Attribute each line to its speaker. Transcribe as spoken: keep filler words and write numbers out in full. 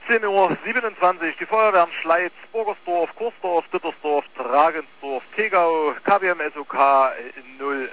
Speaker 1: siebzehn Uhr siebenundzwanzig, die Feuerwehren Schleiz, Burgersdorf, Kursdorf, Dittersdorf, Dragensdorf, Tegau, K W M S O K null